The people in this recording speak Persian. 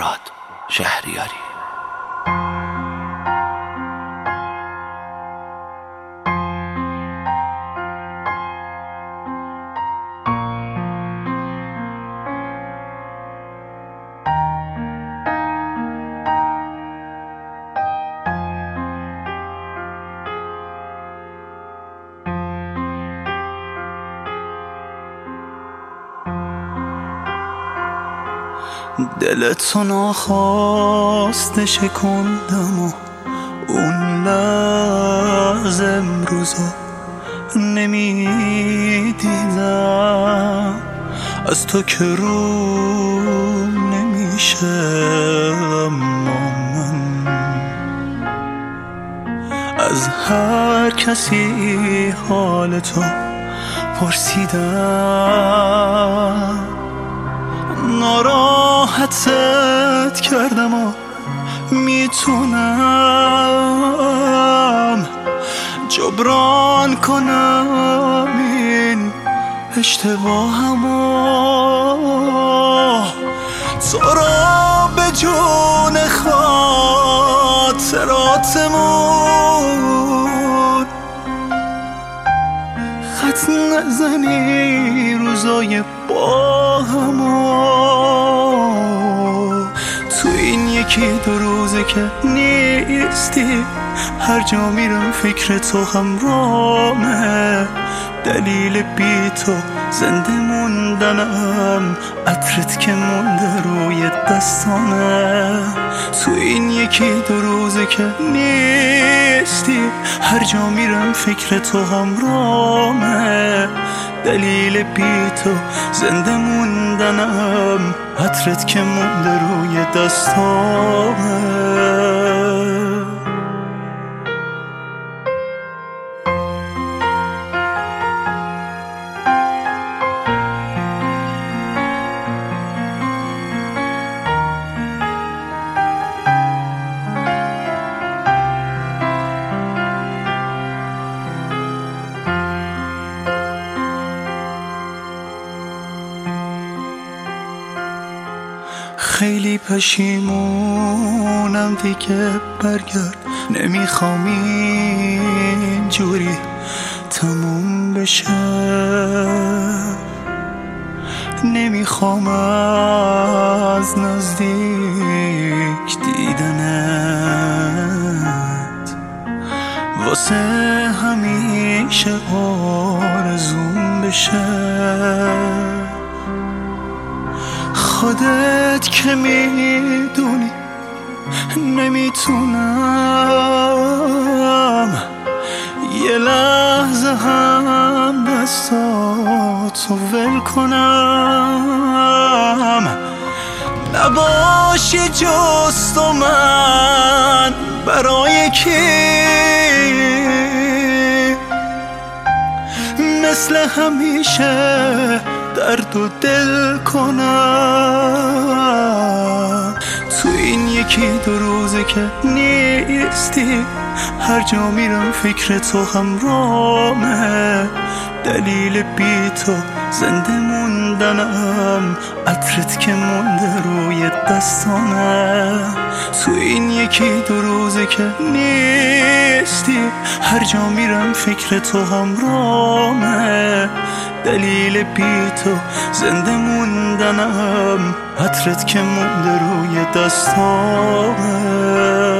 مراد شهریاری. دلتو ناخواسته شکندم و اون لحظه امروزو نمیدیدم، از تو که رو نمیشه اما من از هر کسی حالتو پرسیدم، ناراحتت کردم و میتونم جبران کنم این اشتباهمو، تو را به جون خاطراتمون خط نزنی روزای با همو. تو این یکی دو روزه که نیستی هر جا میرم فکر تو همراهمه، دلیل بی تو زنده موندنم عطرت که مونده روی دستانه. تو این یکی دو روزه که نیستی هر جا میرم فکر تو همراهمه، دلیل بی تو زنده موندنم عطرت که مونده روی دستانه. خیلی پشیمونم دیگه برگرد، نمیخوام اینجوری تموم بشه، نمیخوام از نزدیک دیدنت، واسه همیشه آرزوم بشه. خودت که میدونی نمیتونم یه لحظه هم دستاتو ول کنم، نباشی جز تو من برای کی مثل همیشه درد و دل کنم. تو این یکی دو روزه که نیستی هر جا میرم فکر تو همراهمه، دلیل بی تو زنده موندنم عطرت که مونده روی دستانه. تو این یکی دو روزه که نیستی هر جا میرم فکر تو همراهمه، دلیل بی تو زنده موندنم عطرت که مونده روی دستانه.